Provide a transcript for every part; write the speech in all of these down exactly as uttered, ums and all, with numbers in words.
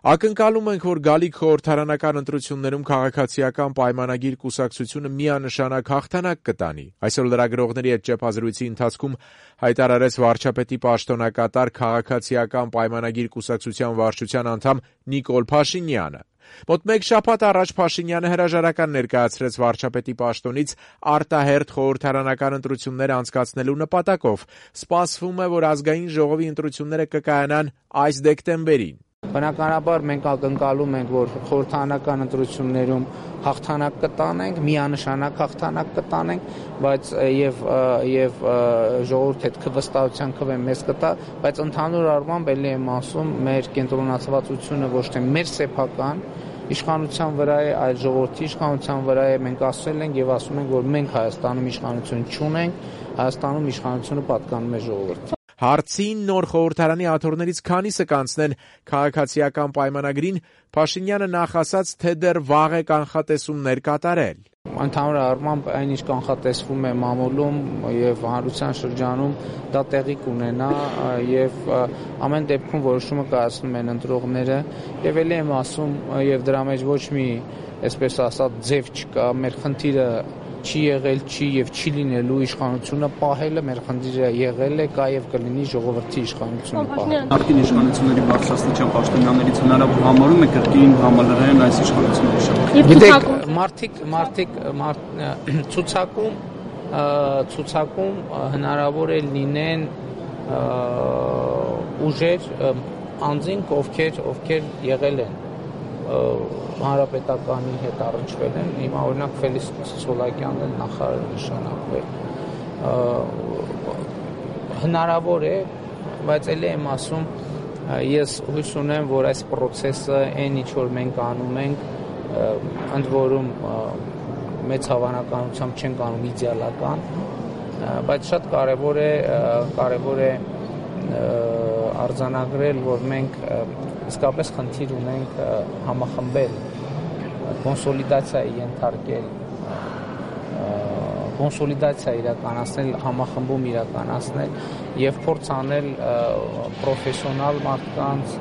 Ակնկալում ենք, որ գալիք խորհրդարանական ընտրություններում քաղաքացիական պայմանագիր կուսակցությունը միանշանակ հաղթանակ կտանի։ Այսօր լրագրողների հետ ճեպազրույցի ընթացքում հայտարարեց վարչապետի պաշտոնակատար քաղաքացիական պայմանագիր կուսակցության վարչության անդամ Նիկոլ Փաշինյանը։ Մոտ մեկ շաբաթ առաջ Փաշինյանը հրաժարական ներկայացրեց վարչապետի պաշտոնից արտահերթ խորհրդարանական ընտրություններ անցկացնելու նպատակով։ Սպասվում է, որ ազգային ժողովի ընտրությունները կկայանան այս դեկտեմբերին։ Բնականաբար մենք ակնկալում ենք, որ խորհրդարանական ընտրություններում հաղթանակ կտանենք, միանշանակ հաղթանակ կտանենք, բայց եւ եւ ժողովուրդի հետ վստահության քվեն մեզ կտա, բայց ընդհանուր առմամբ ելի եմ ասում, մեր կենտրոնացվածությունը ոչ թե մեր սեփական իշխանության վրա է, այլ ժողովրդի իշխանության վրա է։ Մենք ասել ենք եւ ասում ենք, որ մենք Հայաստանում իշխանություն չունենք, Հայաստանում իշխանությունը պատկանում է ժողովրդին։ Հարցին նոր խորհրդարանի աթոռներից քանիսը կանցնեն քաղաքացիական պայմանագրին, Փաշինյանը նախ ասաց, թե դեռ վաղ է կանխատեսումներ կատարել։ Ընդհանուր առմամբ այն ինչ կանխատեսվում է մամուլում եւ հանրության շրջանում, դա տեղի կունենա եւ ամեն դեպքում որոշումը կայացնում են ընտրողները եւ ելի եմ ասում եւ դրա մեջ ոչ մի, այսպես ասած, ձև չկա, մեր խնդիրը չի եղել, չի եւ չի լինելու իշխանությունը պահելը, մեր խնդիրը եղել է, կա եւ կլինի ժողովրդի իշխանությունը պահելը։ Նախկին իշխանությունների բարձրաստիճան պաշտոնյաներից հնարավոր համարում է կրկին համալրեն այս իշխանությունների շրջանում։ Գիտեք, մարդիկ մարդիկ ցուցակում ցուցակում հնարավոր է լինեն ուժեր անձինք, ովքեր ովքեր եղել են հանրապետականի հետ առնչվել են, հիմա օրինակ Ֆելիքս Սոլակյանն էլ նախարար նշանակվել։ Հնարավոր է, բայց ելի եմ ասում, ես հույս ունեմ, որ այս process-ը այն ինչ որ մենք անում ենք, ընդ որում մեծ հավանականությամբ չենք անում իդեալական, բայց շատ կարևոր է կարևոր է արձանագրել, որ մենք իսկապես խնդիր ունենք համախմբել, կոնսոլիդացիայի ենթարկել, կոնսոլիդացիա իրականացնել, համախմբում իրականացնել եւ փորձ անել պրոֆեսիոնալ մարդկանց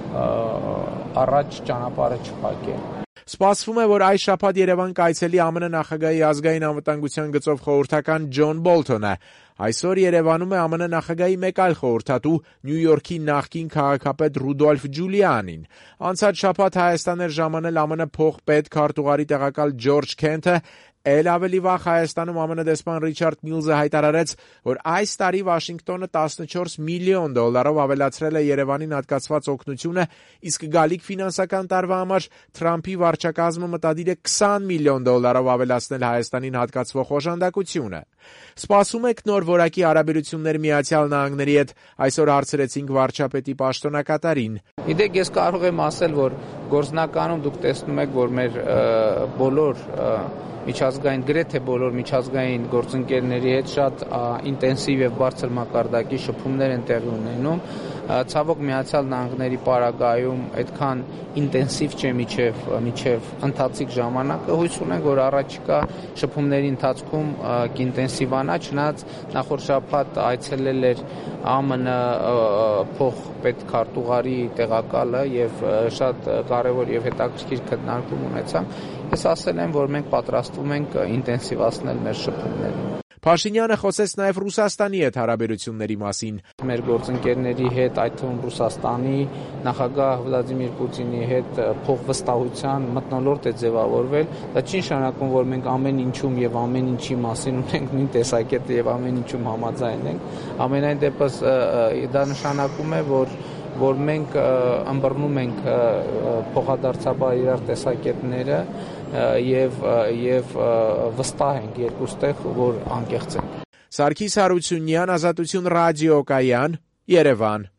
առաջ ճանապարհը չփակել։ Սպասվում է, որ այս շաբաթ Երևան կայցելի ԱՄՆ նախագահի ազգային անվտանգության գծով խորհրդական Ջոն Բոլթոնը։ Այսօր Երևանում է ԱՄՆ նախագահի մեկ այլ խորհրդատու Նյու Յորքի նախկին քաղաքապետ Ռուդոլֆ Ջուլիանին։ Անցած շաբաթ Հայաստան էր ժամանել ԱՄՆ փոխպետ քարտուղարի տեղակալ Ջորջ Քենթը։ Էլ ավելի վաղ Հայաստանում ԱՄՆ դեսպան Ռիչարդ Միլզը հայտարարեց, որ այս տարի Վաշինգտոնը տասնչորս միլիոն դոլարով ավելացրել է Երևանին հատկացված օգնությունը, իսկ գալիք ֆինանսական տարվա համար Թրամփի վարչակազմը մտադիր է քսան միլիոն դոլարով ավելացնել Հայաստանին հատկացվող օժանդակությունը։ Սպասում եք նոր որակի հարաբերություններ Միացյալ Նահանգների հետ, այսօր հարցրեցինք վարչապետի պաշտոնակատարին։ Գիտեք, ես կարող եմ ասել, որ գործնականում դուք տեսնում եք, որ մեր բոլոր միջազգային, գրեթե բոլոր միջազգային գործընկերների հետ շատ ինտենսիվ եւ բարձր մակարդակի շփումներ են տեղի ունենում։ Ցավոք Միացյալ Նահանգների պարագայում այդքան ինտենսիվ չէ միջև միջև ընթացիկ ժամանակը։ Հույս ունենք, որ առաջիկա շփումների ընթացքում կինտենսիվանա, չնայած նախորդ շաբաթ այցելել էր ԱՄՆ փոխպետ քարտուղարի տեղակալը եւ շատ կարեւոր եւ հետաքրքիր քննարկում ունեցանք։ Ես ասել եմ, որ մենք պատրաստվում ենք ինտենսիվացնել մեր շփումները։ Փաշինյանը խոսեց նաև Ռուսաստանի հետ հարաբերությունների մասին։ Մեր գործընկերների հետ, այդ թվում Ռուսաստանի նախագահ Վլադիմիր Պուտինի հետ փոխվստահության մթնոլորտ է ձևավորվել։ Դա չի նշանակում, որ մենք ամեն ինչում եւ ամեն ինչի մասին ունենք նույն տեսակետը եւ ամեն ինչում համաձայն ենք։ Ամենայն դեպս դա նշանակում է, որ որ մենք ըմբռնում ենք փոխադարձաբար իրար տեսակետները եւ եւ վստահ ենք երկուստեղ, որ անկեղծ ենք։ Սարգիս Հարությունյան, Ազատություն ռադիոկայան, Երևան։